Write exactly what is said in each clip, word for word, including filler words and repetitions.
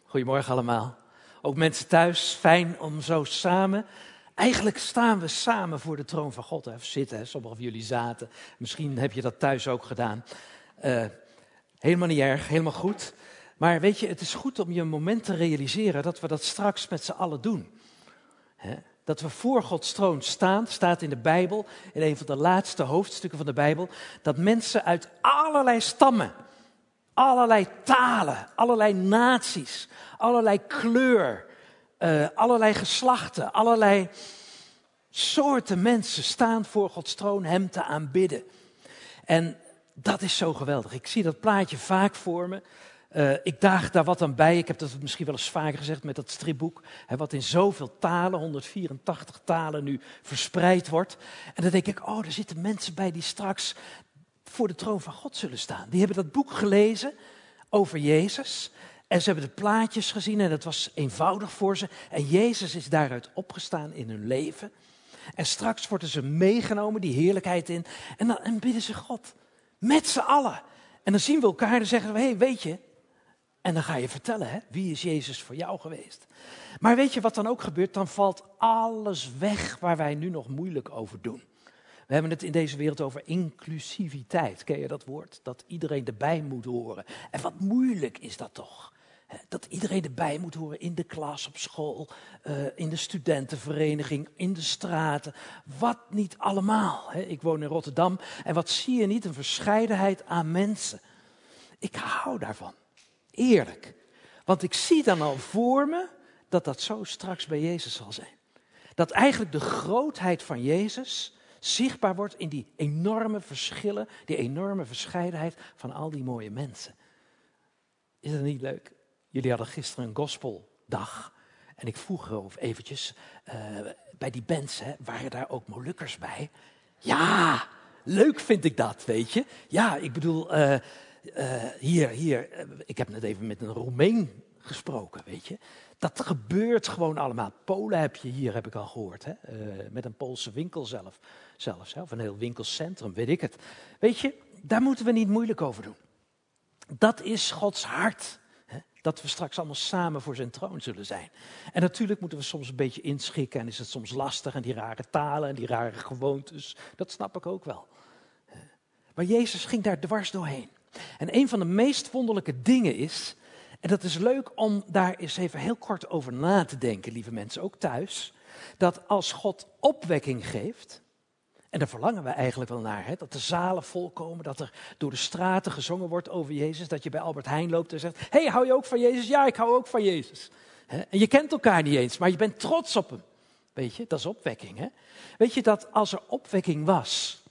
Goedemorgen allemaal. Ook mensen thuis, fijn om zo samen. Eigenlijk staan we samen voor de troon van God. Hè? Of zitten, hè? Sommigen van jullie zaten. Misschien heb je dat thuis ook gedaan. Uh, helemaal niet erg, helemaal goed. Maar weet je, het is goed om je een moment te realiseren dat we dat straks met z'n allen doen. Hè? Dat we voor Gods troon staan, staat in de Bijbel, in een van de laatste hoofdstukken van de Bijbel, dat mensen uit allerlei stammen, allerlei talen, allerlei naties, allerlei kleur, uh, allerlei geslachten, allerlei soorten mensen staan voor Gods troon hem te aanbidden. En dat is zo geweldig. Ik zie dat plaatje vaak voor me. Uh, ik daag daar wat aan bij. Ik heb dat misschien wel eens vaker gezegd met dat stripboek. Hè, wat in zoveel talen, honderdvierentachtig talen nu verspreid wordt. En dan denk ik, oh, er zitten mensen bij die straks voor de troon van God zullen staan. Die hebben dat boek gelezen over Jezus. En ze hebben de plaatjes gezien en het was eenvoudig voor ze. En Jezus is daaruit opgestaan in hun leven. En straks worden ze meegenomen, die heerlijkheid in. En dan en bidden ze God. Met z'n allen. En dan zien we elkaar en dan zeggen we, hé, hey, weet je. En dan ga je vertellen, hè, wie is Jezus voor jou geweest? Maar weet je wat dan ook gebeurt? Dan valt alles weg waar wij nu nog moeilijk over doen. We hebben het in deze wereld over inclusiviteit. Ken je dat woord? Dat iedereen erbij moet horen. En wat moeilijk is dat toch? Dat iedereen erbij moet horen in de klas, op school, uh, in de studentenvereniging, in de straten. Wat niet allemaal. Hè? Ik woon in Rotterdam en wat zie je niet? Een verscheidenheid aan mensen. Ik hou daarvan. Eerlijk. Want ik zie dan al voor me dat dat zo straks bij Jezus zal zijn. Dat eigenlijk de grootheid van Jezus zichtbaar wordt in die enorme verschillen, die enorme verscheidenheid van al die mooie mensen. Is dat niet leuk? Jullie hadden gisteren een gospeldag. En ik vroeg erover eventjes, uh, bij die bands, hè, waren daar ook Molukkers bij? Ja, leuk vind ik dat, weet je. Ja, ik bedoel, uh, uh, hier, hier, uh, ik heb net even met een Roemeen gesproken, weet je. Dat gebeurt gewoon allemaal. Polen heb je hier, heb ik al gehoord, hè? Uh, met een Poolse winkel zelf, zelfs, hè? Of een heel winkelcentrum, weet ik het. Weet je, daar moeten we niet moeilijk over doen. Dat is Gods hart. Dat we straks allemaal samen voor zijn troon zullen zijn. En natuurlijk moeten we soms een beetje inschikken en is het soms lastig en die rare talen en die rare gewoontes, dat snap ik ook wel. Maar Jezus ging daar dwars doorheen. En een van de meest wonderlijke dingen is, en dat is leuk om daar eens even heel kort over na te denken, lieve mensen, ook thuis, dat als God opwekking geeft, en daar verlangen we eigenlijk wel naar, hè? Dat de zalen volkomen, dat er door de straten gezongen wordt over Jezus, dat je bij Albert Heijn loopt en zegt, hé, hey, hou je ook van Jezus? Ja, ik hou ook van Jezus. Hè? En je kent elkaar niet eens, maar je bent trots op hem. Weet je, dat is opwekking. Hè? Weet je dat als er opwekking was,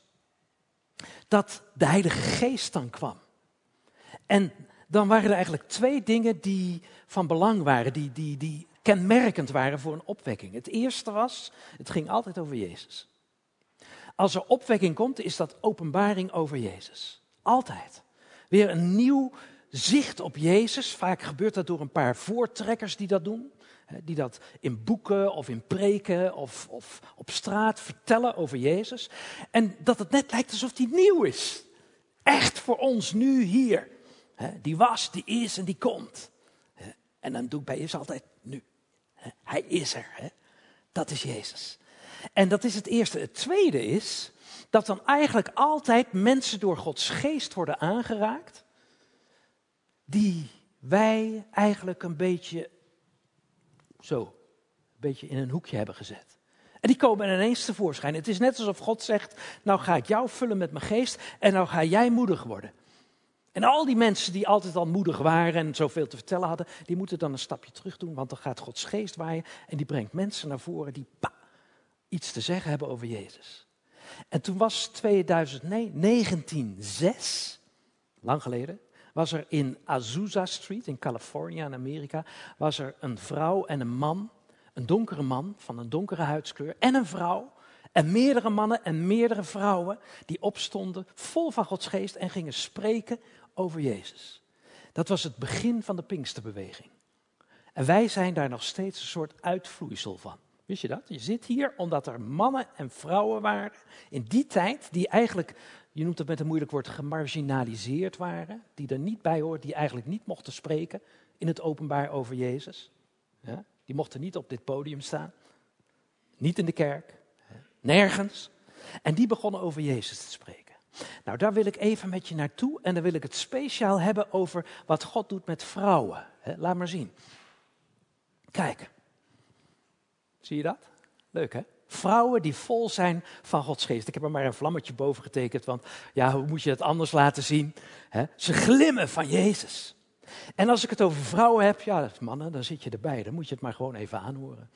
dat de Heilige Geest dan kwam. En dan waren er eigenlijk twee dingen die van belang waren, die, die, die kenmerkend waren voor een opwekking. Het eerste was, het ging altijd over Jezus. Als er opwekking komt, is dat openbaring over Jezus. Altijd. Weer een nieuw zicht op Jezus. Vaak gebeurt dat door een paar voortrekkers die dat doen. Die dat in boeken of in preken of, of op straat vertellen over Jezus. En dat het net lijkt alsof die nieuw is. Echt voor ons nu hier. Die was, die is en die komt. En dan doe ik bij Jezus altijd nu. Hij is er. Dat is Jezus. En dat is het eerste. Het tweede is dat dan eigenlijk altijd mensen door Gods geest worden aangeraakt, die wij eigenlijk een beetje zo, een beetje in een hoekje hebben gezet. En die komen ineens tevoorschijn. Het is net alsof God zegt, nou ga ik jou vullen met mijn geest en nou ga jij moedig worden. En al die mensen die altijd al moedig waren en zoveel te vertellen hadden, die moeten dan een stapje terug doen, want dan gaat Gods geest waaien en die brengt mensen naar voren die pa, iets te zeggen hebben over Jezus. En toen was tweeduizend negentien, lang geleden, was er in Azusa Street in Californië in Amerika, was er een vrouw en een man, een donkere man van een donkere huidskleur en een vrouw en meerdere mannen en meerdere vrouwen die opstonden vol van Gods geest en gingen spreken over Jezus. Dat was het begin van de Pinksterbeweging. En wij zijn daar nog steeds een soort uitvloeisel van. Wist je dat? Je zit hier omdat er mannen en vrouwen waren in die tijd die eigenlijk, je noemt het met een moeilijk woord, gemarginaliseerd waren. Die er niet bij hoorden, die eigenlijk niet mochten spreken in het openbaar over Jezus. Ja? Die mochten niet op dit podium staan. Niet in de kerk. Nergens. En die begonnen over Jezus te spreken. Nou, daar wil ik even met je naartoe. En dan wil ik het speciaal hebben over wat God doet met vrouwen. Laat maar zien. Kijk. Zie je dat? Leuk, hè? Vrouwen die vol zijn van Gods geest. Ik heb er maar een vlammetje boven getekend, want ja, hoe moet je het anders laten zien? He? Ze glimmen van Jezus. En als ik het over vrouwen heb, ja, mannen, dan zit je erbij. Dan moet je het maar gewoon even aanhoren.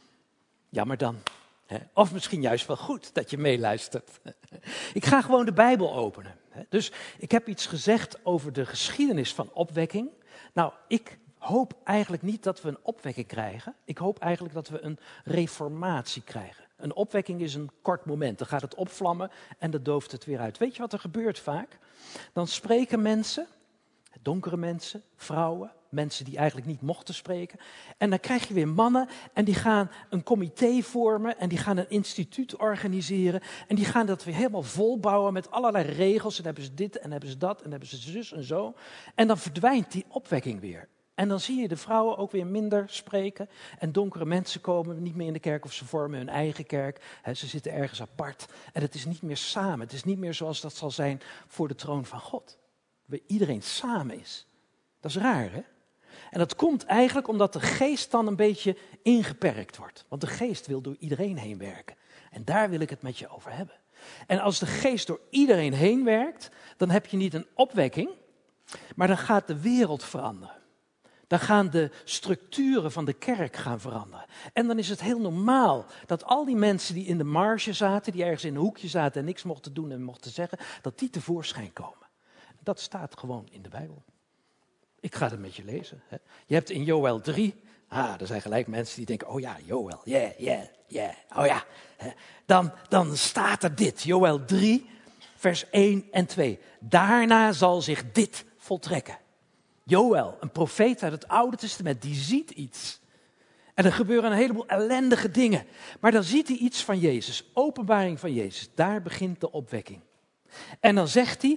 Ja, maar dan. He? Of misschien juist wel goed dat je meeluistert. Ik ga gewoon de Bijbel openen. Dus ik heb iets gezegd over de geschiedenis van opwekking. Nou, ik hoop eigenlijk niet dat we een opwekking krijgen. Ik hoop eigenlijk dat we een reformatie krijgen. Een opwekking is een kort moment. Dan gaat het opvlammen en dan dooft het weer uit. Weet je wat er gebeurt vaak? Dan spreken mensen, donkere mensen, vrouwen, mensen die eigenlijk niet mochten spreken. En dan krijg je weer mannen en die gaan een comité vormen en die gaan een instituut organiseren. En die gaan dat weer helemaal volbouwen met allerlei regels. En dan hebben ze dit en hebben ze dat en hebben ze zus en zo. En dan verdwijnt die opwekking weer. En dan zie je de vrouwen ook weer minder spreken. En donkere mensen komen niet meer in de kerk of ze vormen hun eigen kerk. He, ze zitten ergens apart. En het is niet meer samen. Het is niet meer zoals dat zal zijn voor de troon van God. Waar iedereen samen is. Dat is raar, hè? En dat komt eigenlijk omdat de geest dan een beetje ingeperkt wordt. Want de geest wil door iedereen heen werken. En daar wil ik het met je over hebben. En als de geest door iedereen heen werkt, dan heb je niet een opwekking, maar dan gaat de wereld veranderen. Dan gaan de structuren van de kerk gaan veranderen. En dan is het heel normaal dat al die mensen die in de marge zaten, die ergens in een hoekje zaten en niks mochten doen en mochten zeggen, dat die tevoorschijn komen. Dat staat gewoon in de Bijbel. Ik ga het met je lezen. Hè. Je hebt in Joël drie, ah, er zijn gelijk mensen die denken, oh ja, Joël, yeah, yeah, yeah, oh ja. Dan, dan staat er dit, Joël drie, vers één en twee. Daarna zal zich dit voltrekken. Joël, een profeet uit het Oude Testament, die ziet iets. En er gebeuren een heleboel ellendige dingen. Maar dan ziet hij iets van Jezus, openbaring van Jezus. Daar begint de opwekking. En dan zegt hij,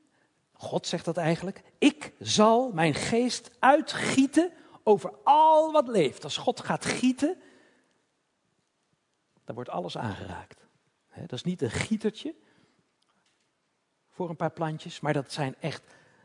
God zegt dat eigenlijk, ik zal mijn geest uitgieten over al wat leeft. Als God gaat gieten, dan wordt alles aangeraakt. He, dat is niet een gietertje voor een paar plantjes, maar dat zijn echt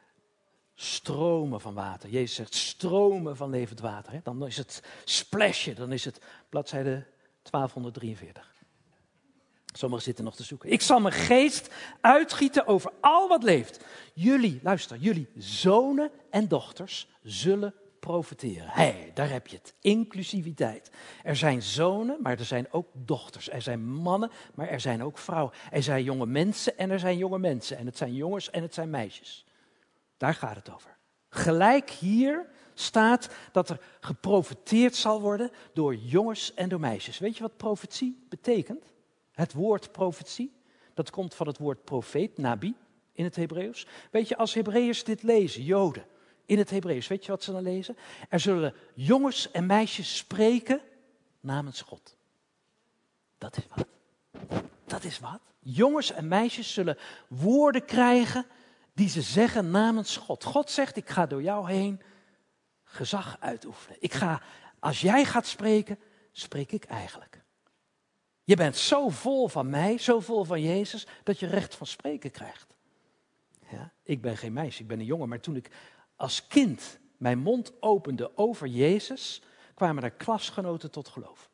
stromen van water. Jezus zegt stromen van levend water. He. Dan is het splasje, dan is het bladzijde twaalfhonderddrieënveertig. Sommigen zitten nog te zoeken. Ik zal mijn geest uitgieten over al wat leeft. Jullie, luister, jullie zonen en dochters zullen profeteren. Hé, hey, daar heb je het. Inclusiviteit. Er zijn zonen, maar er zijn ook dochters. Er zijn mannen, maar er zijn ook vrouwen. Er zijn jonge mensen en er zijn jonge mensen. En het zijn jongens en het zijn meisjes. Daar gaat het over. Gelijk hier staat dat er geprofeteerd zal worden door jongens en door meisjes. Weet je wat profetie betekent? Het woord profetie, dat komt van het woord profeet, nabi, in het Hebreeuws. Weet je, als Hebreeërs dit lezen, Joden, in het Hebreeuws, weet je wat ze dan lezen? Er zullen jongens en meisjes spreken namens God. Dat is wat. Dat is wat. Jongens en meisjes zullen woorden krijgen die ze zeggen namens God. God zegt, ik ga door jou heen gezag uitoefenen. Ik ga, als jij gaat spreken, spreek ik eigenlijk. Je bent zo vol van mij, zo vol van Jezus, dat je recht van spreken krijgt. Ja, ik ben geen meisje, ik ben een jongen. Maar toen ik als kind mijn mond opende over Jezus, kwamen er klasgenoten tot geloof.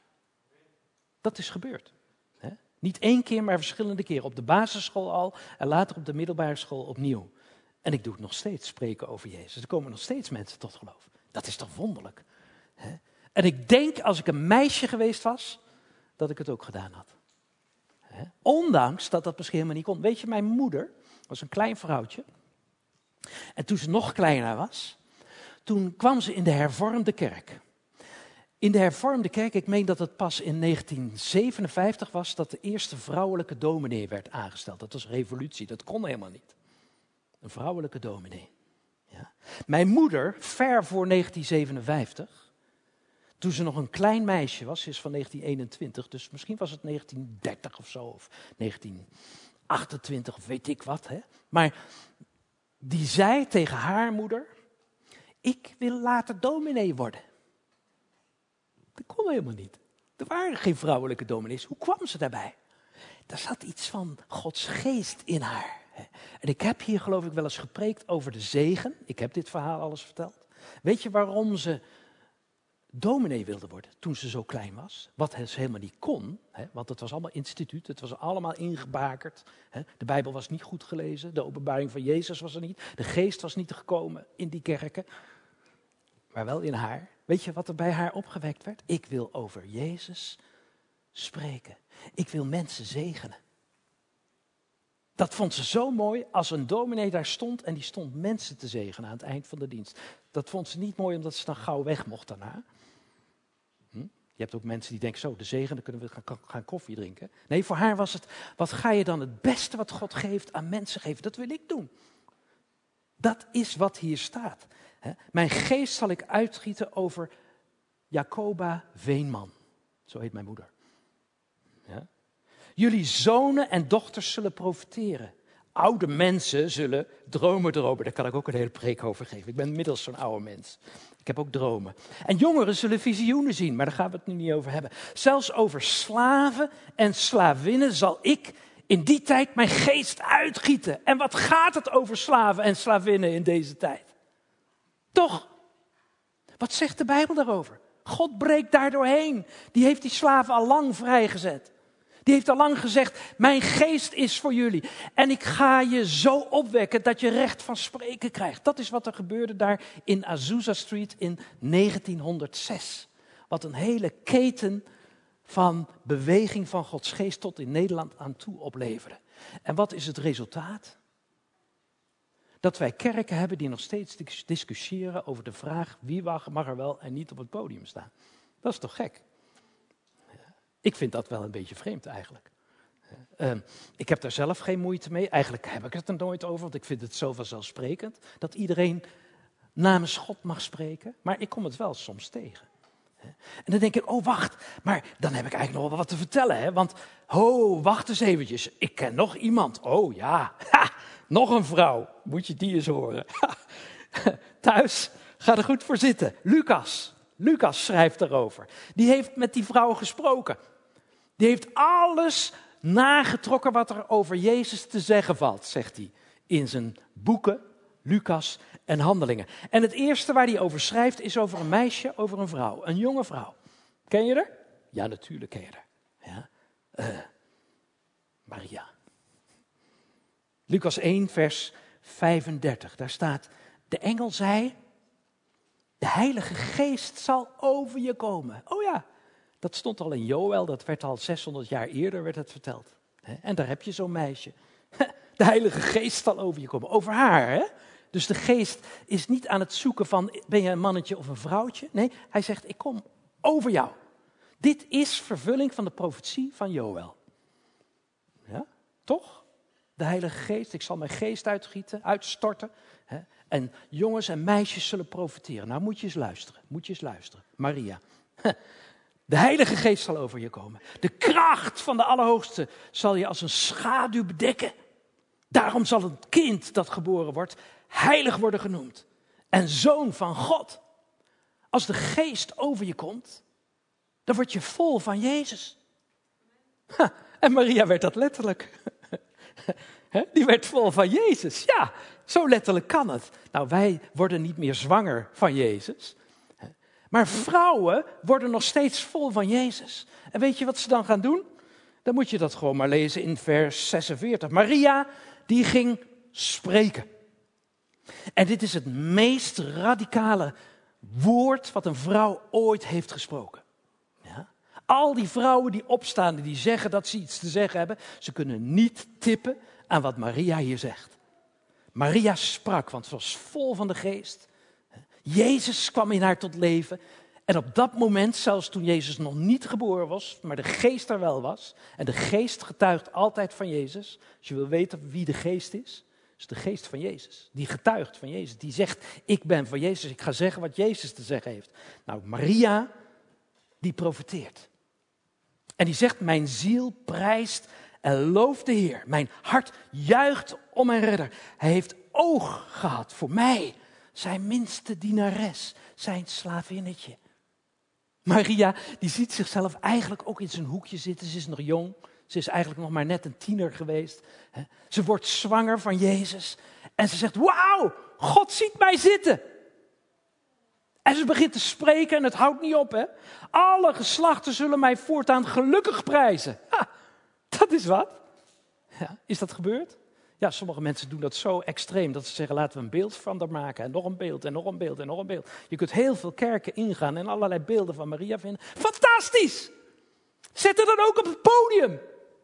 Dat is gebeurd. Hè? Niet één keer, maar verschillende keren. Op de basisschool al en later op de middelbare school opnieuw. En ik doe het nog steeds, spreken over Jezus. Er komen nog steeds mensen tot geloof. Dat is toch wonderlijk. Hè? En ik denk, als ik een meisje geweest was, dat ik het ook gedaan had. He? Ondanks dat dat misschien helemaal niet kon. Weet je, mijn moeder was een klein vrouwtje. En toen ze nog kleiner was, toen kwam ze in de hervormde kerk. In de hervormde kerk, ik meen dat het pas in negentien zevenenvijftig was, dat de eerste vrouwelijke dominee werd aangesteld. Dat was revolutie, dat kon helemaal niet. Een vrouwelijke dominee. Ja. Mijn moeder, ver voor negentien zevenenvijftig... Toen ze nog een klein meisje was, ze is van negentien eenentwintig, dus misschien was het negentien dertig of zo, of negentien achtentwintig of weet ik wat. Hè? Maar die zei tegen haar moeder, ik wil later dominee worden. Dat kon helemaal niet. Er waren geen vrouwelijke dominees. Hoe kwam ze daarbij? Er zat iets van Gods geest in haar. En ik heb hier geloof ik wel eens gepreekt over de zegen. Ik heb dit verhaal alles verteld. Weet je waarom ze dominee wilde worden toen ze zo klein was? Wat ze helemaal niet kon, hè? Want het was allemaal instituut, het was allemaal ingebakerd. Hè? De Bijbel was niet goed gelezen, de openbaring van Jezus was er niet. De geest was niet gekomen in die kerken, maar wel in haar. Weet je wat er bij haar opgewekt werd? Ik wil over Jezus spreken. Ik wil mensen zegenen. Dat vond ze zo mooi als een dominee daar stond en die stond mensen te zegenen aan het eind van de dienst. Dat vond ze niet mooi omdat ze dan gauw weg mocht daarna. Hm? Je hebt ook mensen die denken zo, de zegen, dan kunnen we gaan, gaan koffie drinken. Nee, voor haar was het, wat ga je dan het beste wat God geeft aan mensen geven? Dat wil ik doen. Dat is wat hier staat. Hè? Mijn geest zal ik uitgieten over Jacoba Veenman. Zo heet mijn moeder. Ja? Jullie zonen en dochters zullen profiteren. Oude mensen zullen dromen dromen. Daar kan ik ook een hele preek over geven. Ik ben inmiddels zo'n oude mens. Ik heb ook dromen. En jongeren zullen visioenen zien, maar daar gaan we het nu niet over hebben. Zelfs over slaven en slavinnen zal ik in die tijd mijn geest uitgieten. En wat gaat het over slaven en slavinnen in deze tijd? Toch? Wat zegt de Bijbel daarover? God breekt daar doorheen. Die heeft die slaven al lang vrijgezet. Die heeft al lang gezegd, mijn geest is voor jullie. En ik ga je zo opwekken dat je recht van spreken krijgt. Dat is wat er gebeurde daar in Azusa Street in negentienhonderdzes. Wat een hele keten van beweging van Gods geest tot in Nederland aan toe opleverde. En wat is het resultaat? Dat wij kerken hebben die nog steeds discussiëren over de vraag wie mag er wel en niet op het podium staan. Dat is toch gek? Ik vind dat wel een beetje vreemd eigenlijk. Uh, ik heb daar zelf geen moeite mee. Eigenlijk heb ik het er nooit over, want ik vind het zo vanzelfsprekend dat iedereen namens God mag spreken. Maar ik kom het wel soms tegen. En dan denk ik, oh wacht, maar dan heb ik eigenlijk nog wel wat te vertellen. Hè? Want, oh, wacht eens eventjes, ik ken nog iemand. Oh ja, ha, nog een vrouw, moet je die eens horen. Thuis, ga er goed voor zitten. Lucas, Lucas schrijft daarover. Die heeft met die vrouw gesproken. Die heeft alles nagetrokken wat er over Jezus te zeggen valt, zegt hij. In zijn boeken, Lucas en Handelingen. En het eerste waar hij over schrijft is over een meisje, over een vrouw. Een jonge vrouw. Ken je haar? Ja, natuurlijk ken je haar. Ja. Uh, Maria. Lucas één, vers vijfendertig. Daar staat, de engel zei, de Heilige Geest zal over je komen. Oh ja, dat stond al in Joël, dat werd al zeshonderd jaar eerder werd het verteld. En daar heb je zo'n meisje. De Heilige Geest zal over je komen. Over haar, hè? Dus de Geest is niet aan het zoeken van, ben je een mannetje of een vrouwtje? Nee, hij zegt, ik kom over jou. Dit is vervulling van de profetie van Joël. Ja, toch? De Heilige Geest, ik zal mijn geest uitgieten, uitstorten. Hè? En jongens en meisjes zullen profiteren. Nou, moet je eens luisteren, moet je eens luisteren. Maria, de Heilige Geest zal over je komen. De kracht van de Allerhoogste zal je als een schaduw bedekken. Daarom zal het kind dat geboren wordt heilig worden genoemd. En zoon van God. Als de Geest over je komt, dan word je vol van Jezus. Ha, en Maria werd dat letterlijk. Die werd vol van Jezus. Ja, zo letterlijk kan het. Nou, wij worden niet meer zwanger van Jezus. Maar vrouwen worden nog steeds vol van Jezus. En weet je wat ze dan gaan doen? Dan moet je dat gewoon maar lezen in vers zesenveertig. Maria, die ging spreken. En dit is het meest radicale woord wat een vrouw ooit heeft gesproken. Ja? Al die vrouwen die opstaan, die zeggen dat ze iets te zeggen hebben, ze kunnen niet tippen aan wat Maria hier zegt. Maria sprak, want ze was vol van de geest. Jezus kwam in haar tot leven. En op dat moment, zelfs toen Jezus nog niet geboren was, maar de geest er wel was. En de geest getuigt altijd van Jezus. Als je wil weten wie de geest is, is de geest van Jezus. Die getuigt van Jezus. Die zegt, ik ben van Jezus, ik ga zeggen wat Jezus te zeggen heeft. Nou, Maria, die profeteert. En die zegt, mijn ziel prijst en looft de Heer. Mijn hart juicht om mijn redder. Hij heeft oog gehad voor mij. zijn minste dienares, zijn slavinnetje. Maria, die ziet zichzelf eigenlijk ook in zijn hoekje zitten. Ze is nog jong, ze is eigenlijk nog maar net een tiener geweest. Ze wordt zwanger van Jezus en ze zegt, wauw, God ziet mij zitten. En ze begint te spreken en het houdt niet op, hè. Alle geslachten zullen mij voortaan gelukkig prijzen. Ha, dat is wat. Ja, is dat gebeurd? Ja, sommige mensen doen dat zo extreem dat ze zeggen, laten we een beeld van haar maken. En nog een beeld, en nog een beeld, en nog een beeld. Je kunt heel veel kerken ingaan en allerlei beelden van Maria vinden. Fantastisch! Zet er dan ook op het podium.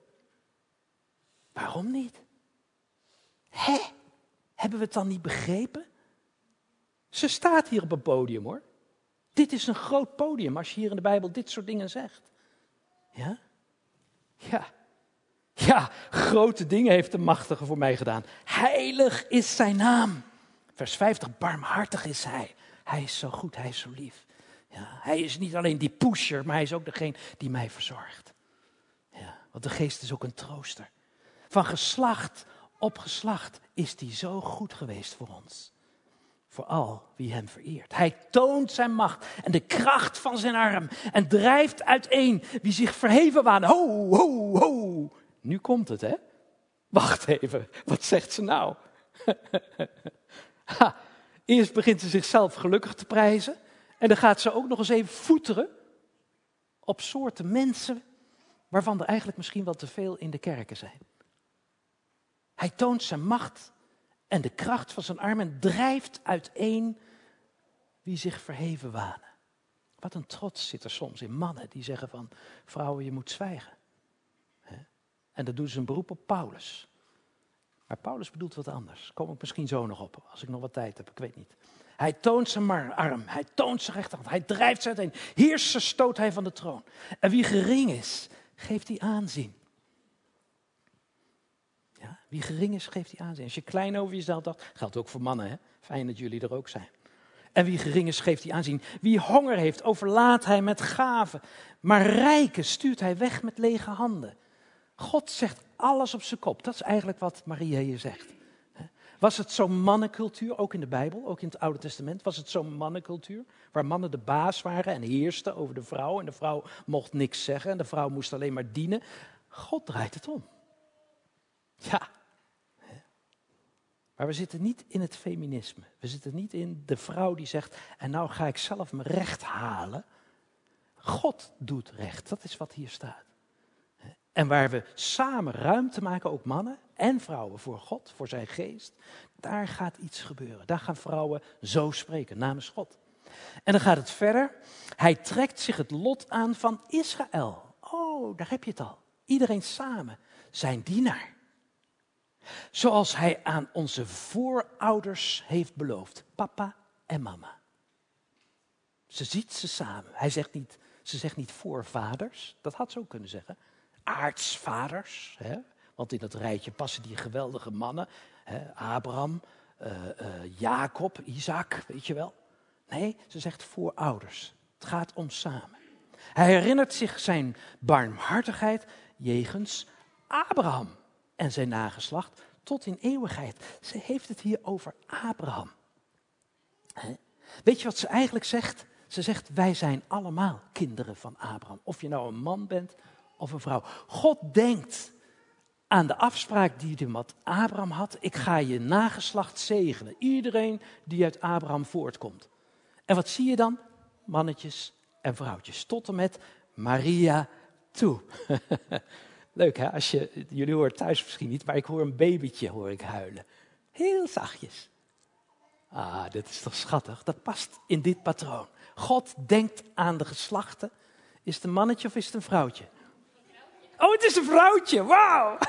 Waarom niet? Hé, hebben we het dan niet begrepen? Ze staat hier op een podium, hoor. Dit is een groot podium als je hier in de Bijbel dit soort dingen zegt. Ja? Ja. Ja, grote dingen heeft de Machtige voor mij gedaan. Heilig is zijn naam. Vers vijftig, barmhartig is hij. Hij is zo goed, hij is zo lief. Ja, hij is niet alleen die pusher, maar hij is ook degene die mij verzorgt. Ja, want de geest is ook een trooster. Van geslacht op geslacht is hij zo goed geweest voor ons. Voor al wie hem vereert. Hij toont zijn macht en de kracht van zijn arm. En drijft uiteen wie zich verheven wanen. Ho, ho, ho. Nu komt het, hè? Wacht even, wat zegt ze nou? ha, eerst begint ze zichzelf gelukkig te prijzen. En dan gaat ze ook nog eens even voeteren op soorten mensen waarvan er eigenlijk misschien wel te veel in de kerken zijn. Hij toont zijn macht en de kracht van zijn arm en drijft uiteen wie zich verheven wanen. Wat een trots zit er soms in mannen die zeggen van, vrouwen, je moet zwijgen. En dat doen ze een beroep op Paulus. Maar Paulus bedoelt wat anders. Daar kom ik misschien zo nog op, als ik nog wat tijd heb, ik weet niet. Hij toont zijn arm, hij toont zijn rechterhand, hij drijft ze uiteen. Heerser stoot hij van de troon. En wie gering is, geeft hij aanzien. Ja, wie gering is, geeft hij aanzien. Als je klein over jezelf dacht, geldt ook voor mannen, hè? Fijn dat jullie er ook zijn. En wie gering is, geeft hij aanzien. Wie honger heeft, overlaadt hij met gaven. Maar rijken stuurt hij weg met lege handen. God zegt alles op zijn kop. Dat is eigenlijk wat Maria hier zegt. Was het zo'n mannencultuur, ook in de Bijbel, ook in het Oude Testament? Was het zo'n mannencultuur, waar mannen de baas waren en heersten over de vrouw? En de vrouw mocht niks zeggen en de vrouw moest alleen maar dienen. God draait het om. Ja. Maar we zitten niet in het feminisme. We zitten niet in de vrouw die zegt, en nou ga ik zelf mijn recht halen. God doet recht, dat is wat hier staat. En waar we samen ruimte maken, ook mannen en vrouwen, voor God, voor zijn geest. Daar gaat iets gebeuren. Daar gaan vrouwen zo spreken, namens God. En dan gaat het verder. Hij trekt zich het lot aan van Israël. Oh, daar heb je het al. Iedereen samen, zijn dienaar. Zoals hij aan onze voorouders heeft beloofd. Papa en mama. Ze ziet ze samen. Hij zegt niet, ze zegt niet voorvaders. Dat had ze ook kunnen zeggen. Aartsvaders, hè? Want in dat rijtje passen die geweldige mannen, hè? Abraham, uh, uh, Jacob, Isaac, weet je wel. Nee, ze zegt voorouders. Het gaat om samen. Hij herinnert zich zijn barmhartigheid jegens Abraham en zijn nageslacht tot in eeuwigheid. Ze heeft het hier over Abraham. Hè? Weet je wat ze eigenlijk zegt? Ze zegt, wij zijn allemaal kinderen van Abraham. Of je nou een man bent of een vrouw. God denkt aan de afspraak die hij met Abraham had. Ik ga je nageslacht zegenen. Iedereen die uit Abraham voortkomt. En wat zie je dan? Mannetjes en vrouwtjes. Tot en met Maria toe. Leuk hè, als je, jullie horen thuis misschien niet, maar ik hoor een babytje hoor ik huilen. Heel zachtjes. Ah, dit is toch schattig. Dat past in dit patroon. God denkt aan de geslachten. Is het een mannetje of is het een vrouwtje? Oh, het is een vrouwtje. Wauw.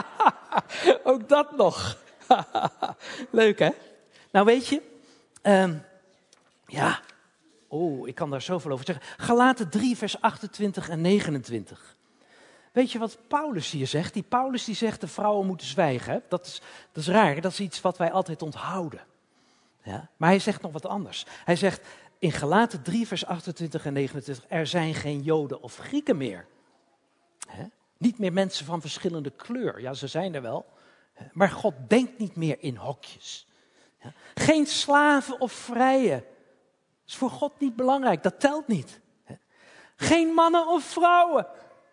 Ook dat nog. Leuk, hè? Nou, weet je. Um, ja. Oh, ik kan daar zoveel over zeggen. Galaten drie, vers achtentwintig en negenentwintig. Weet je wat Paulus hier zegt? Die Paulus die zegt de vrouwen moeten zwijgen. Hè? Dat is, dat is raar. Dat is iets wat wij altijd onthouden. Ja? Maar hij zegt nog wat anders. Hij zegt in Galaten drie, vers achtentwintig en negenentwintig. Er zijn geen Joden of Grieken meer. Hè? Niet meer mensen van verschillende kleur. Ja, ze zijn er wel. Maar God denkt niet meer in hokjes. Ja. Geen slaven of vrije. Dat is voor God niet belangrijk, dat telt niet. Geen mannen of vrouwen.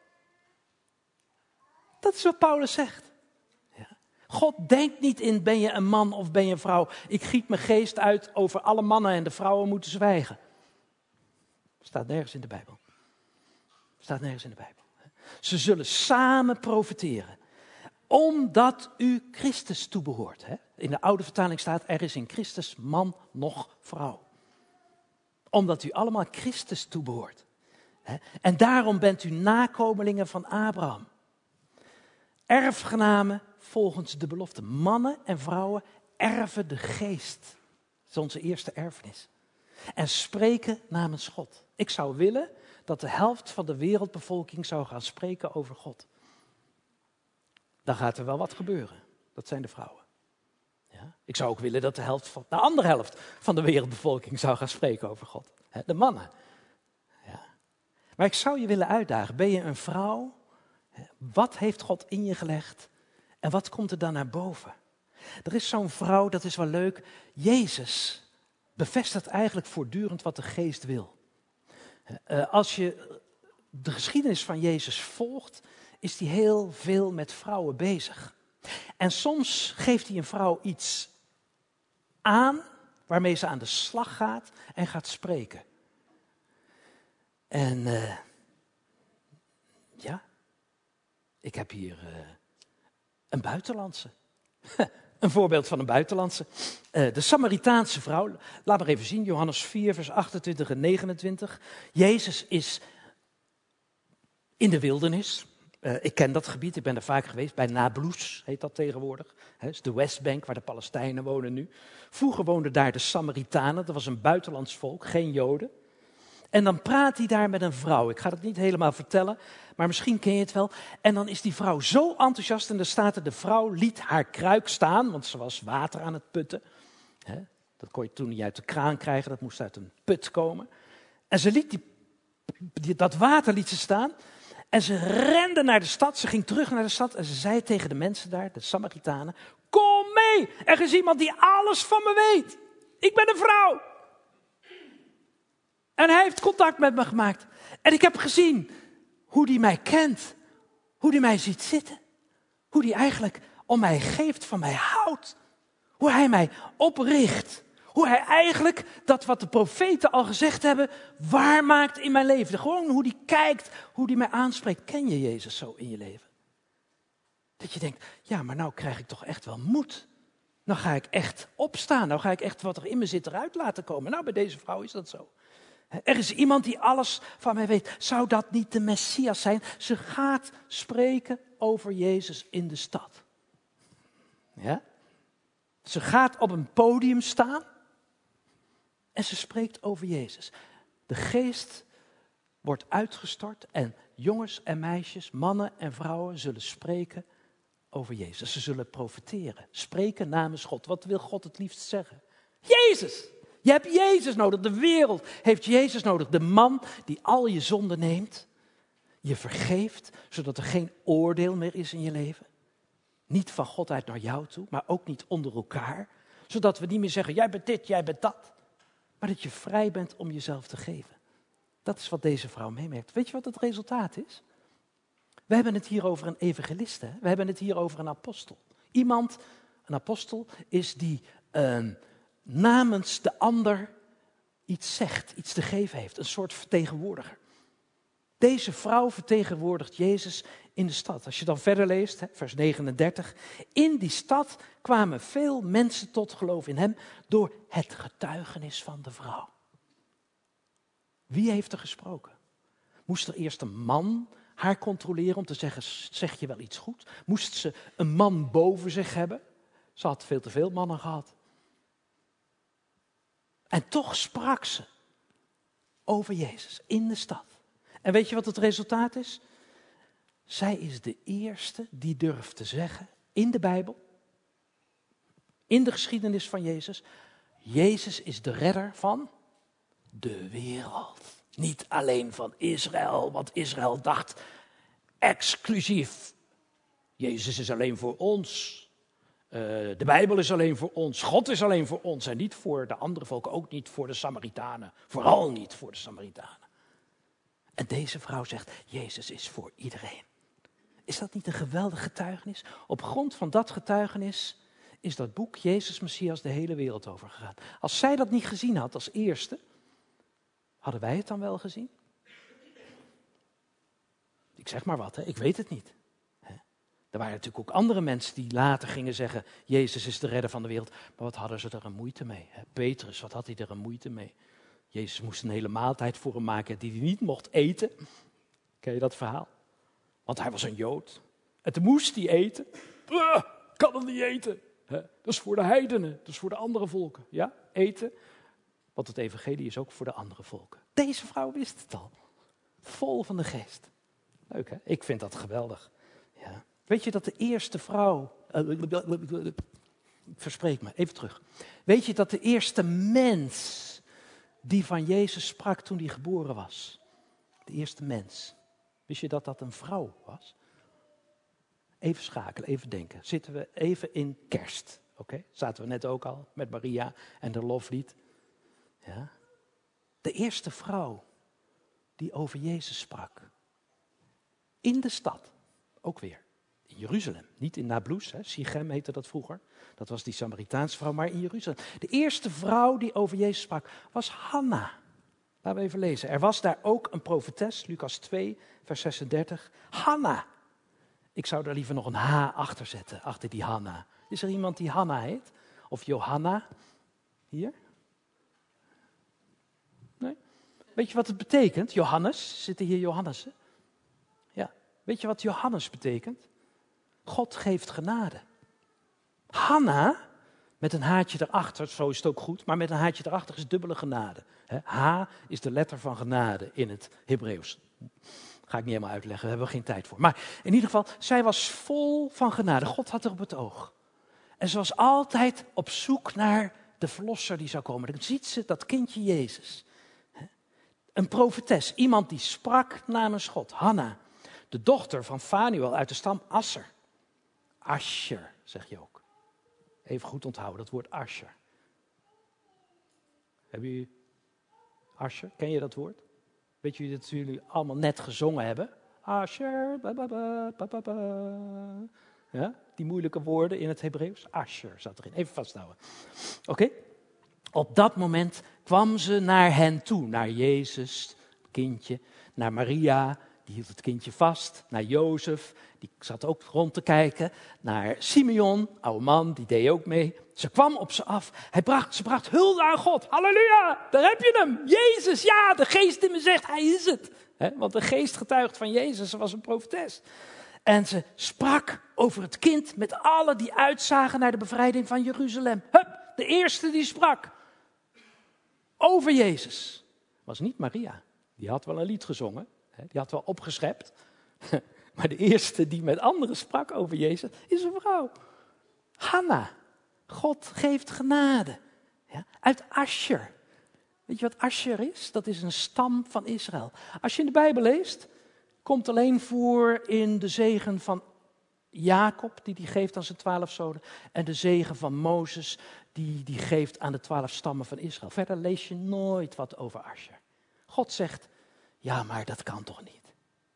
Dat is wat Paulus zegt. Ja. God denkt niet in, ben je een man of ben je een vrouw? Ik giet mijn geest uit over alle mannen en de vrouwen moeten zwijgen. Staat nergens in de Bijbel. Staat nergens in de Bijbel. Ze zullen samen profiteren. Omdat u Christus toebehoort. In de oude vertaling staat, er is in Christus man noch vrouw. Omdat u allemaal Christus toebehoort. En daarom bent u nakomelingen van Abraham. Erfgenamen volgens de belofte. Mannen en vrouwen erven de geest. Dat is onze eerste erfenis. En spreken namens God. Ik zou willen dat de helft van de wereldbevolking zou gaan spreken over God. Dan gaat er wel wat gebeuren. Dat zijn de vrouwen. Ja? Ik zou ook willen dat de, helft van, de andere helft van de wereldbevolking zou gaan spreken over God. De mannen. Ja. Maar ik zou je willen uitdagen. Ben je een vrouw? Wat heeft God in je gelegd? En wat komt er dan naar boven? Er is zo'n vrouw, dat is wel leuk. Jezus bevestigt eigenlijk voortdurend wat de geest wil. Uh, als je de geschiedenis van Jezus volgt, is hij heel veel met vrouwen bezig. En soms geeft hij een vrouw iets aan, waarmee ze aan de slag gaat en gaat spreken. En uh, ja, ik heb hier uh, een buitenlandse. Een voorbeeld van een buitenlandse. Uh, de Samaritaanse vrouw. Laat maar even zien, Johannes vier, vers achtentwintig en negenentwintig. Jezus is in de wildernis. Uh, ik ken dat gebied, ik ben er vaak geweest. Bij Nablus heet dat tegenwoordig. Dat is de Westbank, waar de Palestijnen wonen nu. Vroeger woonden daar de Samaritanen. Dat was een buitenlands volk, geen Joden. En dan praat hij daar met een vrouw. Ik ga dat niet helemaal vertellen, maar misschien ken je het wel. En dan is die vrouw zo enthousiast en er staat er, de vrouw liet haar kruik staan, want ze was water aan het putten. He, dat kon je toen niet uit de kraan krijgen, dat moest uit een put komen. En ze liet die, die, dat water liet ze staan en ze rende naar de stad. Ze ging terug naar de stad en ze zei tegen de mensen daar, de Samaritanen, kom mee, er is iemand die alles van me weet. Ik ben een vrouw. En hij heeft contact met me gemaakt. En ik heb gezien hoe hij mij kent. Hoe hij mij ziet zitten. Hoe hij eigenlijk om mij geeft, van mij houdt. Hoe hij mij opricht. Hoe hij eigenlijk dat wat de profeten al gezegd hebben, waarmaakt in mijn leven. Gewoon hoe hij kijkt, hoe hij mij aanspreekt. Ken je Jezus zo in je leven? Dat je denkt, ja, maar nou krijg ik toch echt wel moed. Nou ga ik echt opstaan. Nou ga ik echt wat er in me zit eruit laten komen. Nou, bij deze vrouw is dat zo. Er is iemand die alles van mij weet. Zou dat niet de Messias zijn? Ze gaat spreken over Jezus in de stad. Ja? Ze gaat op een podium staan en ze spreekt over Jezus. De geest wordt uitgestort en jongens en meisjes, mannen en vrouwen zullen spreken over Jezus. Ze zullen profeteren, spreken namens God. Wat wil God het liefst zeggen? Jezus! Je hebt Jezus nodig, de wereld heeft Jezus nodig. De man die al je zonden neemt, je vergeeft, zodat er geen oordeel meer is in je leven. Niet van God uit naar jou toe, maar ook niet onder elkaar. Zodat we niet meer zeggen, jij bent dit, jij bent dat. Maar dat je vrij bent om jezelf te geven. Dat is wat deze vrouw meemerkt. Weet je wat het resultaat is? We hebben het hier over een evangeliste. Hè? We hebben het hier over een apostel. Iemand, een apostel, is die uh, namens de ander iets zegt, iets te geven heeft. Een soort vertegenwoordiger. Deze vrouw vertegenwoordigt Jezus in de stad. Als je dan verder leest, hè, vers negenendertig. In die stad kwamen veel mensen tot geloof in hem door het getuigenis van de vrouw. Wie heeft er gesproken? Moest er eerst een man haar controleren om te zeggen, zeg je wel iets goed? Moest ze een man boven zich hebben? Ze had veel te veel mannen gehad. En toch sprak ze over Jezus in de stad. En weet je wat het resultaat is? Zij is de eerste die durft te zeggen in de Bijbel, in de geschiedenis van Jezus, Jezus is de redder van de wereld. Niet alleen van Israël, want Israël dacht exclusief, Jezus is alleen voor ons. de Bijbel is alleen voor ons, God is alleen voor ons en niet voor de andere volken, ook niet voor de Samaritanen. Vooral niet voor de Samaritanen. En deze vrouw zegt, Jezus is voor iedereen. Is dat niet een geweldig getuigenis? Op grond van dat getuigenis is dat boek Jezus Messias de hele wereld over gegaan. Als zij dat niet gezien had als eerste, hadden wij het dan wel gezien? Ik zeg maar wat, hè? Ik weet het niet. Hè? Er waren natuurlijk ook andere mensen die later gingen zeggen, Jezus is de redder van de wereld. Maar wat hadden ze er een moeite mee? Hè? Petrus, wat had hij er een moeite mee? Jezus moest een hele maaltijd voor hem maken die hij niet mocht eten. Ken je dat verhaal? Want hij was een Jood. En toen moest hij eten. Uh, kan hem niet eten. Hè? Dat is voor de heidenen, dat is voor de andere volken. Ja, eten. Want het evangelie is ook voor de andere volken. Deze vrouw wist het al. Vol van de geest. Leuk hè? Ik vind dat geweldig. Ja. Weet je dat de eerste vrouw... Uh, ik verspreek me, even terug. Weet je dat de eerste mens die van Jezus sprak toen hij geboren was? De eerste mens. Wist je dat dat een vrouw was? Even schakelen, even denken. Zitten we even in kerst. Oké, okay? Zaten we net ook al met Maria en de loflied. Ja. De eerste vrouw die over Jezus sprak. In de stad, ook weer. In Jeruzalem, niet in Nablus, hè. Sichem heette dat vroeger. Dat was die Samaritaanse vrouw, maar in Jeruzalem. De eerste vrouw die over Jezus sprak was Hanna. Laten we even lezen. Er was daar ook een profetes, Lucas twee, vers zesendertig. Hanna. Ik zou daar liever nog een H achter zetten, achter die Hanna. Is er iemand die Hanna heet? Of Johanna? Hier? Nee? Weet je wat het betekent? Johannes, zitten hier Johannessen? Ja. Weet je wat Johannes betekent? God geeft genade. Hanna, met een haartje erachter, zo is het ook goed, maar met een haartje erachter is dubbele genade. H is de letter van genade in het Hebreeuws. Ga ik niet helemaal uitleggen, daar hebben we geen tijd voor. Maar in ieder geval, zij was vol van genade. God had er op het oog. En ze was altijd op zoek naar de verlosser die zou komen. Dan ziet ze dat kindje Jezus. Een profetes, iemand die sprak namens God. Hanna, de dochter van Fanuel uit de stam Asser. Asher, zeg je ook. Even goed onthouden, dat woord Asher. Hebben jullie Asher, ken je dat woord? Weet jullie dat jullie allemaal net gezongen hebben? Asher, ba, ba, ba, ba, ba, ba. Ja, die moeilijke woorden in het Hebreeuws. Asher zat erin, even vasthouden. Oké, okay. Op dat moment kwam ze naar hen toe. Naar Jezus, het kindje, naar Maria, die hield het kindje vast. Naar Jozef, die zat ook rond te kijken. Naar Simeon, oude man, die deed ook mee. Ze kwam op ze af. Hij bracht, ze bracht hulde aan God. Halleluja, daar heb je hem. Jezus, ja, de geest in me zegt, hij is het. He, want de geest getuigt van Jezus, ze was een profetes. En ze sprak over het kind met allen die uitzagen naar de bevrijding van Jeruzalem. Hup, de eerste die sprak over Jezus was niet Maria. Die had wel een lied gezongen, die had wel opgeschept. Maar de eerste die met anderen sprak over Jezus is een vrouw. Hanna. God geeft genade. Ja, uit Asher. Weet je wat Asher is? Dat is een stam van Israël. Als je in de Bijbel leest, komt alleen voor in de zegen van Jacob, die die geeft aan zijn twaalf zonen. En de zegen van Mozes, die die geeft aan de twaalf stammen van Israël. Verder lees je nooit wat over Asher. God zegt, ja, maar dat kan toch niet?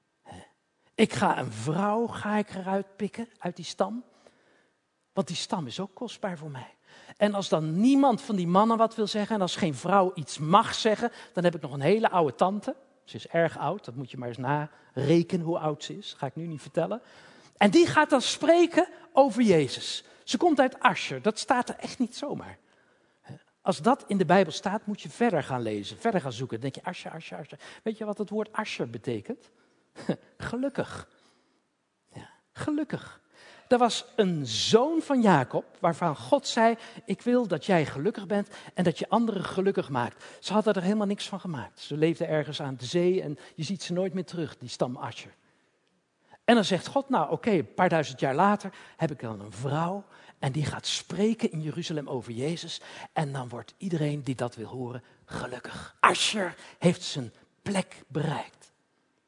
Ik ga een vrouw, ga ik eruit pikken, uit die stam. Want die stam is ook kostbaar voor mij. En als dan niemand van die mannen wat wil zeggen, en als geen vrouw iets mag zeggen, dan heb ik nog een hele oude tante. Ze is erg oud, dat moet je maar eens narekenen hoe oud ze is. Dat ga ik nu niet vertellen. En die gaat dan spreken over Jezus. Ze komt uit Asher, dat staat er echt niet zomaar. Als dat in de Bijbel staat, moet je verder gaan lezen, verder gaan zoeken. Dan denk je Asher, Asher, Asher. Weet je wat het woord Asher betekent? Gelukkig. Ja, gelukkig. Er was een zoon van Jacob, waarvan God zei, ik wil dat jij gelukkig bent en dat je anderen gelukkig maakt. Ze hadden er helemaal niks van gemaakt. Ze leefden ergens aan de zee en je ziet ze nooit meer terug, die stam Asher. En dan zegt God, nou oké, okay, een paar duizend jaar later heb ik dan een vrouw en die gaat spreken in Jeruzalem over Jezus. En dan wordt iedereen die dat wil horen gelukkig. Asher heeft zijn plek bereikt.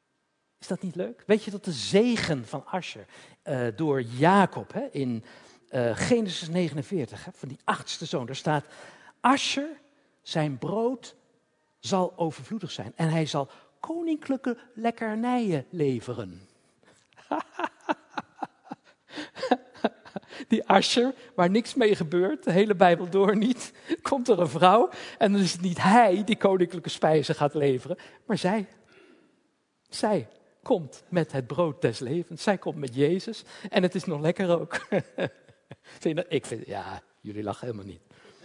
Is dat niet leuk? Weet je dat de zegen van Asher uh, door Jacob hè, in uh, Genesis negenenveertig, hè, van die achtste zoon. Daar staat, Asher, zijn brood zal overvloedig zijn. En hij zal koninklijke lekkernijen leveren. Die Asher, waar niks mee gebeurt, de hele Bijbel door niet, komt er een vrouw en dan is het niet hij die koninklijke spijzen gaat leveren, maar zij. Zij komt met het brood des levens, zij komt met Jezus en het is nog lekker ook. Vind je dat? Ik vind, ja, jullie lachen helemaal niet.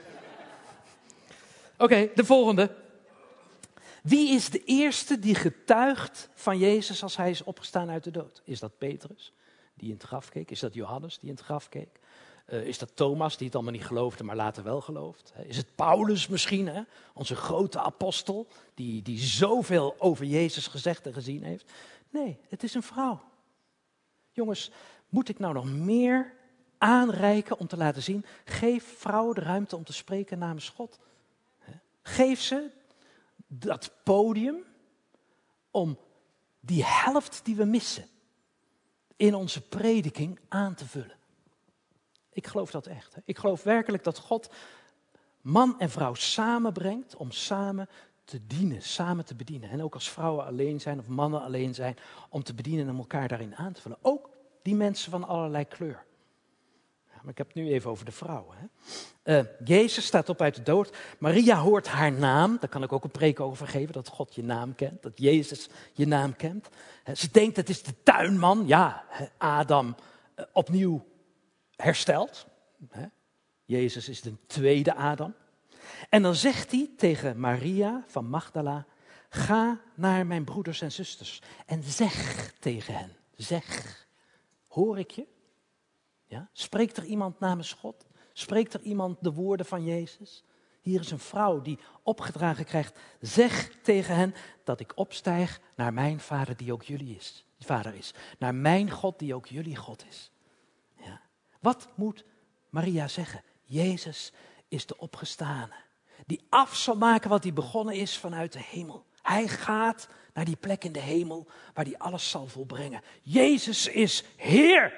Oké, okay, de volgende. Wie is de eerste die getuigt van Jezus als hij is opgestaan uit de dood? Is dat Petrus, die in het graf keek? Is dat Johannes, die in het graf keek? Uh, is dat Thomas, die het allemaal niet geloofde, maar later wel gelooft? Is het Paulus misschien, hè? Onze grote apostel, die, die zoveel over Jezus gezegd en gezien heeft? Nee, het is een vrouw. Jongens, moet ik nou nog meer aanreiken om te laten zien? Geef vrouwen de ruimte om te spreken namens God. Geef ze dat podium om die helft die we missen in onze prediking aan te vullen. Ik geloof dat echt. Hè? Ik geloof werkelijk dat God man en vrouw samenbrengt om samen te dienen, samen te bedienen. En ook als vrouwen alleen zijn of mannen alleen zijn, om te bedienen en om elkaar daarin aan te vullen. Ook die mensen van allerlei kleur. Ja, maar ik heb het nu even over de vrouwen. Hè? Uh, Jezus staat op uit de dood. Maria hoort haar naam. Daar kan ik ook een preek over geven, dat God je naam kent. Dat Jezus je naam kent. Uh, ze denkt, het is de tuinman. Ja, Adam uh, opnieuw hersteld. Hè? Jezus is de tweede Adam. En dan zegt hij tegen Maria van Magdala, ga naar mijn broeders en zusters en zeg tegen hen, zeg, hoor ik je? Ja? Spreekt er iemand namens God? Spreekt er iemand de woorden van Jezus? Hier is een vrouw die opgedragen krijgt, zeg tegen hen dat ik opstijg naar mijn vader die ook jullie is, vader is. Naar mijn God die ook jullie God is. Ja. Wat moet Maria zeggen? Jezus is de opgestane. Die af zal maken wat hij begonnen is vanuit de hemel. Hij gaat naar die plek in de hemel waar hij alles zal volbrengen. Jezus is Heer.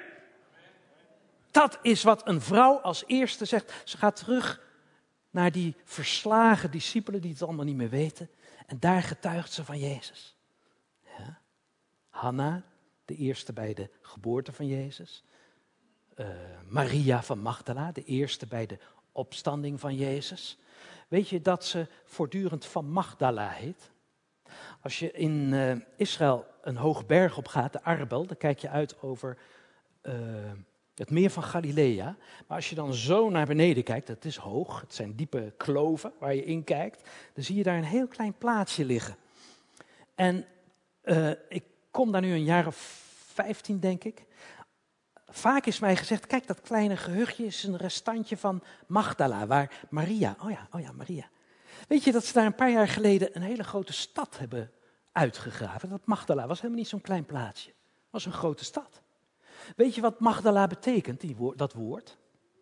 Dat is wat een vrouw als eerste zegt. Ze gaat terug naar die verslagen discipelen die het allemaal niet meer weten. En daar getuigt ze van Jezus. Ja. Hanna, de eerste bij de geboorte van Jezus. Uh, Maria van Magdala, de eerste bij de opstanding van Jezus. Weet je dat ze voortdurend van Magdala heet? Als je in uh, Israël een hoge berg op gaat, de Arbel, dan kijk je uit over uh, het meer van Galilea. Maar als je dan zo naar beneden kijkt, het is hoog, het zijn diepe kloven waar je in kijkt, dan zie je daar een heel klein plaatsje liggen. En uh, ik kom daar nu een jaar of vijftien, denk ik. Vaak is mij gezegd, kijk, dat kleine gehuchtje is een restantje van Magdala, waar Maria, oh ja, oh ja, Maria. Weet je dat ze daar een paar jaar geleden een hele grote stad hebben uitgegraven? Dat Magdala was helemaal niet zo'n klein plaatsje. Het was een grote stad. Weet je wat Magdala betekent, die woord, dat woord?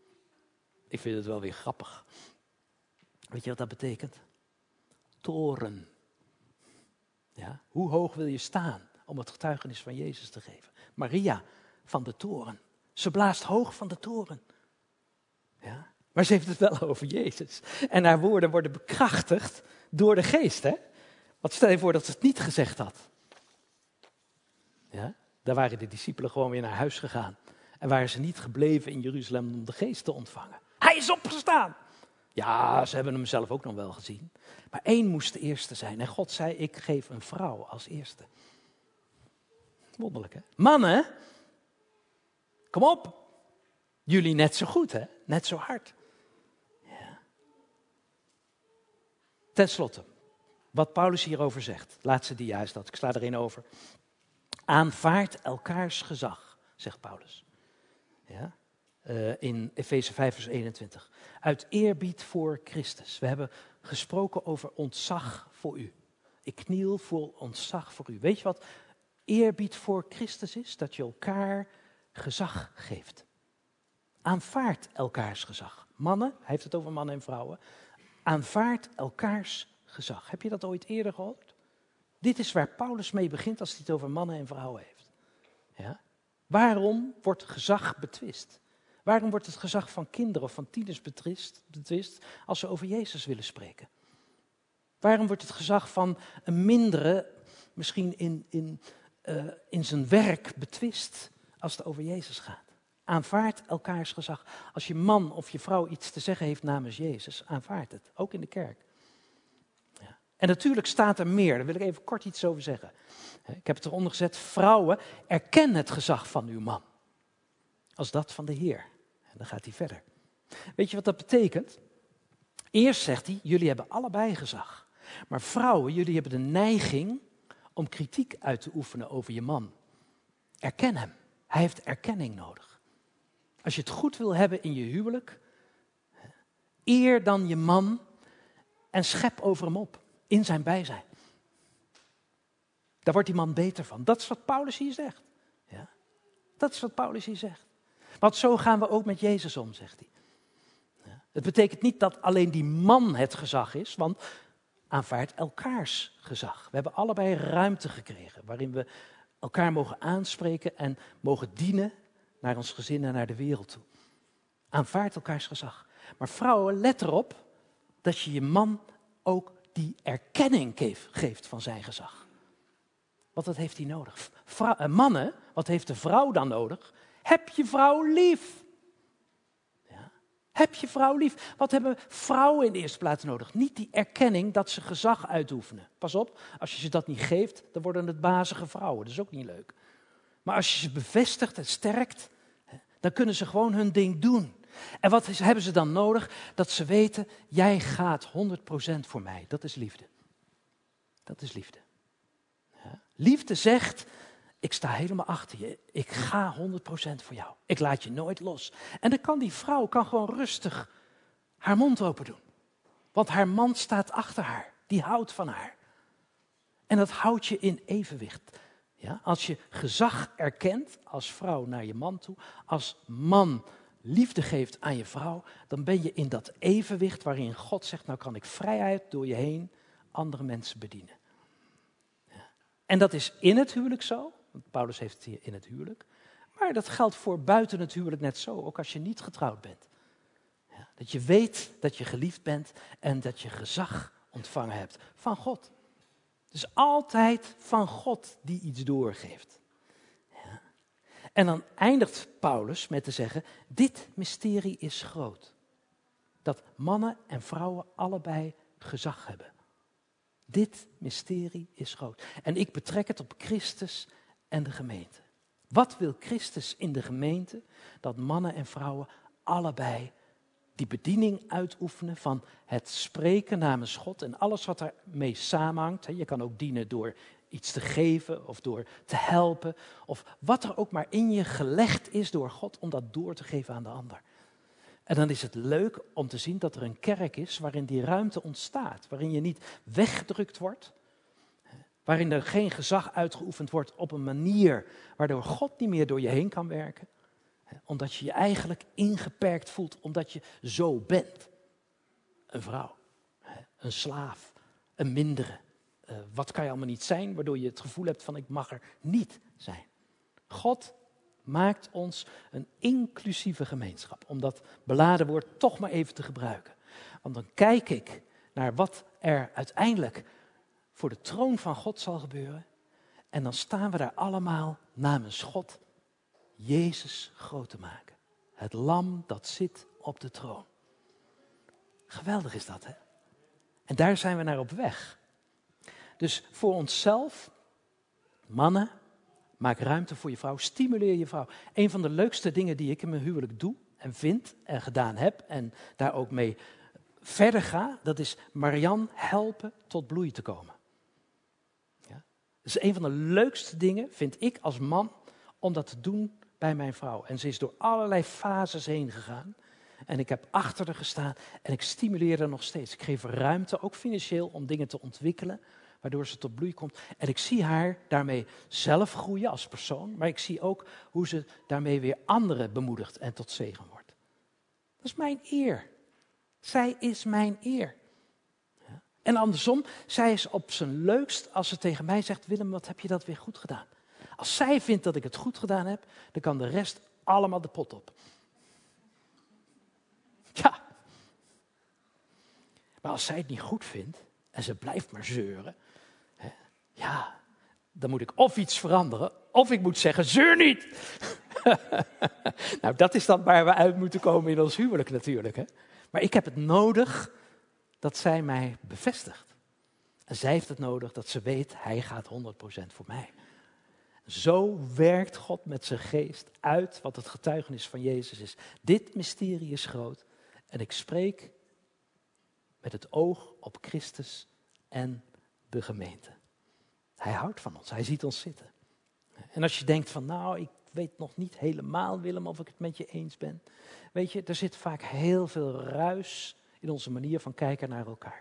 Ik vind het wel weer grappig. Weet je wat dat betekent? Toren. Ja? Hoe hoog wil je staan om het getuigenis van Jezus te geven? Maria van de toren. Ze blaast hoog van de toren. Ja? Maar ze heeft het wel over Jezus. En haar woorden worden bekrachtigd door de geest. Hè? Want stel je voor dat ze het niet gezegd had. Ja? Daar waren de discipelen gewoon weer naar huis gegaan. En waren ze niet gebleven in Jeruzalem om de geest te ontvangen. Hij is opgestaan. Ja, ze hebben hem zelf ook nog wel gezien. Maar één moest de eerste zijn. En God zei, ik geef een vrouw als eerste. Wonderlijk, hè? Mannen, kom op. Jullie net zo goed, hè? Net zo hard. Ja. Ten slotte, wat Paulus hierover zegt. Laatste dia is dat, ik sla er een over. Aanvaard elkaars gezag, zegt Paulus. Ja? Uh, in Efeze vijf vers eenentwintig. Uit eerbied voor Christus. We hebben gesproken over ontzag voor u. Ik kniel voor ontzag voor u. Weet je wat eerbied voor Christus is? Dat je elkaar gezag geeft. Aanvaard elkaars gezag. Mannen, hij heeft het over mannen en vrouwen. Aanvaard elkaars gezag. Heb je dat ooit eerder gehoord? Dit is waar Paulus mee begint als hij het over mannen en vrouwen heeft. Ja? Waarom wordt gezag betwist? Waarom wordt het gezag van kinderen of van tieners betwist, betwist als ze over Jezus willen spreken? Waarom wordt het gezag van een mindere misschien in, in, uh, in zijn werk betwist als het over Jezus gaat? Aanvaard elkaars gezag. Als je man of je vrouw iets te zeggen heeft namens Jezus, aanvaard het. Ook in de kerk. Ja. En natuurlijk staat er meer, daar wil ik even kort iets over zeggen. Ik heb het eronder gezet, vrouwen, erken het gezag van uw man. Als dat van de Heer. En dan gaat hij verder. Weet je wat dat betekent? Eerst zegt hij, jullie hebben allebei gezag. Maar vrouwen, jullie hebben de neiging om kritiek uit te oefenen over je man. Erken hem. Hij heeft erkenning nodig. Als je het goed wil hebben in je huwelijk, eer dan je man en schep over hem op, in zijn bijzijn. Daar wordt die man beter van. Dat is wat Paulus hier zegt. Ja? Dat is wat Paulus hier zegt. Want zo gaan we ook met Jezus om, zegt hij. Ja? Het betekent niet dat alleen die man het gezag is, want aanvaard elkaars gezag. We hebben allebei ruimte gekregen waarin we elkaar mogen aanspreken en mogen dienen naar ons gezin en naar de wereld toe. Aanvaard elkaars gezag. Maar vrouwen, let erop dat je je man ook die erkenning geeft van zijn gezag. Want dat heeft hij nodig. Vrou- eh, mannen, wat heeft de vrouw dan nodig? Heb je vrouw lief. Ja. Heb je vrouw lief. Wat hebben vrouwen in de eerste plaats nodig? Niet die erkenning dat ze gezag uitoefenen. Pas op, als je ze dat niet geeft, dan worden het bazige vrouwen. Dat is ook niet leuk. Maar als je ze bevestigt en sterkt, dan kunnen ze gewoon hun ding doen. En wat is, hebben ze dan nodig? Dat ze weten, jij gaat honderd procent voor mij. Dat is liefde. Dat is liefde. Ja. Liefde zegt, ik sta helemaal achter je. Ik ga honderd procent voor jou. Ik laat je nooit los. En dan kan die vrouw kan gewoon rustig haar mond open doen. Want haar man staat achter haar. Die houdt van haar. En dat houdt je in evenwicht. Ja, als je gezag erkent als vrouw naar je man toe, als man liefde geeft aan je vrouw, dan ben je in dat evenwicht waarin God zegt, nou kan ik vrijheid door je heen andere mensen bedienen. Ja. En dat is in het huwelijk zo, want Paulus heeft het hier in het huwelijk, maar dat geldt voor buiten het huwelijk net zo, ook als je niet getrouwd bent. Ja, dat je weet dat je geliefd bent en dat je gezag ontvangen hebt van God. Dus altijd van God die iets doorgeeft. Ja. En dan eindigt Paulus met te zeggen, dit mysterie is groot. Dat mannen en vrouwen allebei gezag hebben. Dit mysterie is groot. En ik betrek het op Christus en de gemeente. Wat wil Christus in de gemeente? Dat mannen en vrouwen allebei die bediening uitoefenen van het spreken namens God en alles wat daarmee samenhangt. Je kan ook dienen door iets te geven of door te helpen. Of wat er ook maar in je gelegd is door God om dat door te geven aan de ander. En dan is het leuk om te zien dat er een kerk is waarin die ruimte ontstaat. Waarin je niet weggedrukt wordt. Waarin er geen gezag uitgeoefend wordt op een manier waardoor God niet meer door je heen kan werken. Omdat je je eigenlijk ingeperkt voelt, omdat je zo bent. Een vrouw, een slaaf, een mindere. Uh, wat kan je allemaal niet zijn, waardoor je het gevoel hebt van ik mag er niet zijn. God maakt ons een inclusieve gemeenschap. Om dat beladen woord toch maar even te gebruiken. Want dan kijk ik naar wat er uiteindelijk voor de troon van God zal gebeuren. En dan staan we daar allemaal namens God Jezus groot te maken. Het lam dat zit op de troon. Geweldig is dat, hè? En daar zijn we naar op weg. Dus voor onszelf, mannen, maak ruimte voor je vrouw, stimuleer je vrouw. Een van de leukste dingen die ik in mijn huwelijk doe en vind en gedaan heb en daar ook mee verder ga, dat is Marianne helpen tot bloei te komen. Ja? Dat is een van de leukste dingen, vind ik als man, om dat te doen bij mijn vrouw. En ze is door allerlei fases heen gegaan. En ik heb achter haar gestaan en ik stimuleer haar nog steeds. Ik geef haar ruimte, ook financieel, om dingen te ontwikkelen, waardoor ze tot bloei komt. En ik zie haar daarmee zelf groeien als persoon, maar ik zie ook hoe ze daarmee weer anderen bemoedigt en tot zegen wordt. Dat is mijn eer. Zij is mijn eer. Ja. En andersom, zij is op zijn leukst als ze tegen mij zegt, Willem, wat heb je dat weer goed gedaan? Als zij vindt dat ik het goed gedaan heb, dan kan de rest allemaal de pot op. Maar als zij het niet goed vindt en ze blijft maar zeuren, hè, ja, dan moet ik of iets veranderen, of ik moet zeggen, zeur niet. Nou, dat is dan waar we uit moeten komen in ons huwelijk natuurlijk. Hè? Maar ik heb het nodig dat zij mij bevestigt. En zij heeft het nodig dat ze weet, hij gaat honderd procent voor mij. Zo werkt God met zijn geest uit wat het getuigenis van Jezus is. Dit mysterie is groot en ik spreek met het oog op Christus en de gemeente. Hij houdt van ons, hij ziet ons zitten. En als je denkt van nou, ik weet nog niet helemaal Willem of ik het met je eens ben. Weet je, er zit vaak heel veel ruis in onze manier van kijken naar elkaar.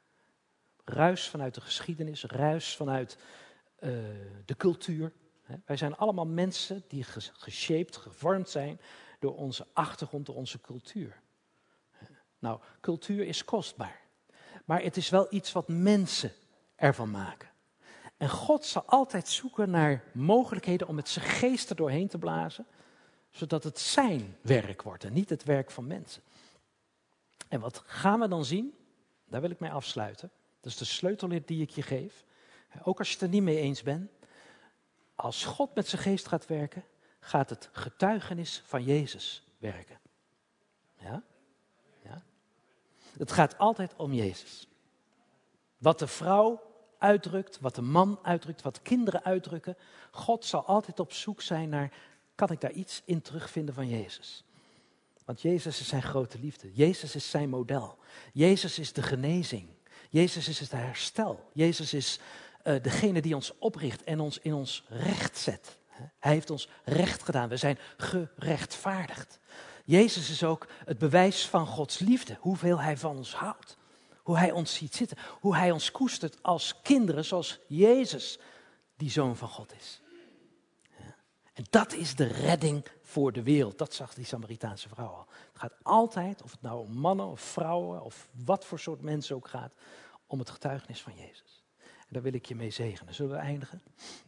Ruis vanuit de geschiedenis, ruis vanuit uh, de cultuur. Wij zijn allemaal mensen die geshaped, gevormd zijn door onze achtergrond, door onze cultuur. Nou, cultuur is kostbaar. Maar het is wel iets wat mensen ervan maken. En God zal altijd zoeken naar mogelijkheden om met zijn geest er doorheen te blazen, zodat het zijn werk wordt en niet het werk van mensen. En wat gaan we dan zien? Daar wil ik mee afsluiten. Dat is de sleutel die ik je geef. Ook als je het er niet mee eens bent. Als God met zijn geest gaat werken, gaat het getuigenis van Jezus werken. Ja? Ja? Het gaat altijd om Jezus. Wat de vrouw uitdrukt, wat de man uitdrukt, wat kinderen uitdrukken. God zal altijd op zoek zijn naar, kan ik daar iets in terugvinden van Jezus? Want Jezus is zijn grote liefde. Jezus is zijn model. Jezus is de genezing. Jezus is het herstel. Jezus is uh, degene die ons opricht en ons in ons recht zet. Hij heeft ons recht gedaan. We zijn gerechtvaardigd. Jezus is ook het bewijs van Gods liefde. Hoeveel hij van ons houdt. Hoe hij ons ziet zitten. Hoe hij ons koestert als kinderen zoals Jezus die zoon van God is. Ja. En dat is de redding voor de wereld. Dat zag die Samaritaanse vrouw al. Het gaat altijd, of het nou om mannen of vrouwen of wat voor soort mensen ook gaat, om het getuigenis van Jezus. En daar wil ik je mee zegenen. Zullen we eindigen?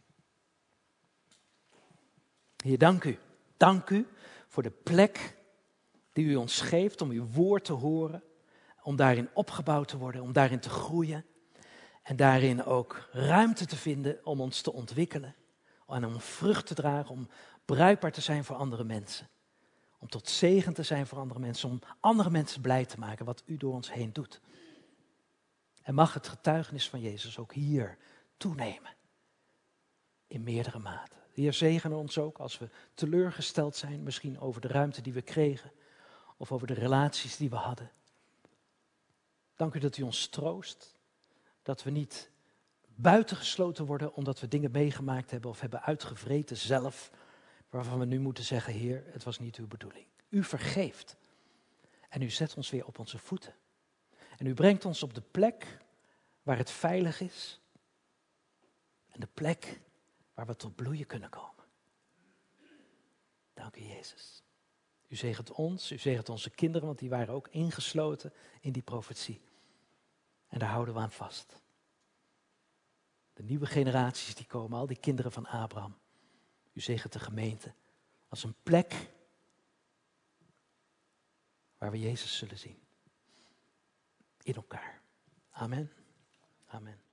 Heer, dank u. Dank u voor de plek die u ons geeft om uw woord te horen. Om daarin opgebouwd te worden, om daarin te groeien. En daarin ook ruimte te vinden om ons te ontwikkelen. En om vrucht te dragen, om bruikbaar te zijn voor andere mensen. Om tot zegen te zijn voor andere mensen, om andere mensen blij te maken wat u door ons heen doet. En mag het getuigenis van Jezus ook hier toenemen. In meerdere maten. Heer, zegen ons ook als we teleurgesteld zijn, misschien over de ruimte die we kregen. Of over de relaties die we hadden. Dank u dat u ons troost. Dat we niet buitengesloten worden omdat we dingen meegemaakt hebben of hebben uitgevreten zelf. Waarvan we nu moeten zeggen, Heer, het was niet uw bedoeling. U vergeeft. En u zet ons weer op onze voeten. En u brengt ons op de plek waar het veilig is. En de plek waar we tot bloeien kunnen komen. Dank u, Jezus. U zegent ons, u zegent onze kinderen, want die waren ook ingesloten in die profetie. En daar houden we aan vast. De nieuwe generaties die komen, al die kinderen van Abraham. U zegent de gemeente als een plek waar we Jezus zullen zien. In elkaar. Amen. Amen.